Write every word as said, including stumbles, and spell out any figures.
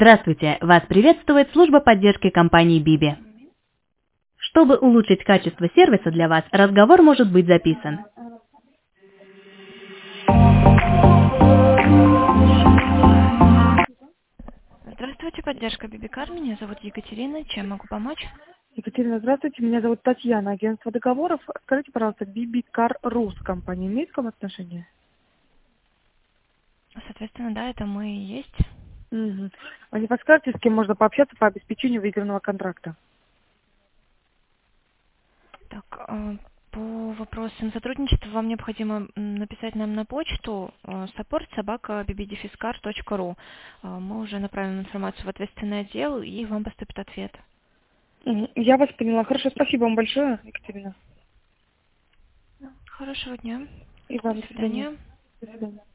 Здравствуйте! Вас приветствует служба поддержки компании Биби. Чтобы улучшить качество сервиса для вас, разговор может быть записан. Здравствуйте, поддержка Бибикар. Меня зовут Екатерина. Чем могу помочь? Екатерина, здравствуйте. Меня зовут Татьяна, агентство договоров. Скажите, пожалуйста, Бибикар Рус компания имеет к вам отношение? Соответственно, да, это мы и есть. Угу. Вы не подскажете, с кем можно пообщаться по обеспечению выигранного контракта? Так, э, по вопросам сотрудничества вам необходимо м, написать нам на почту э, support собака bbdefiscar точка ру. Э, Мы уже направим информацию в ответственный отдел, и вам поступит ответ. Мгм. Я вас поняла. Хорошо, спасибо вам большое, Екатерина. Хорошего дня. И До вам до свидания. свидания. До свидания.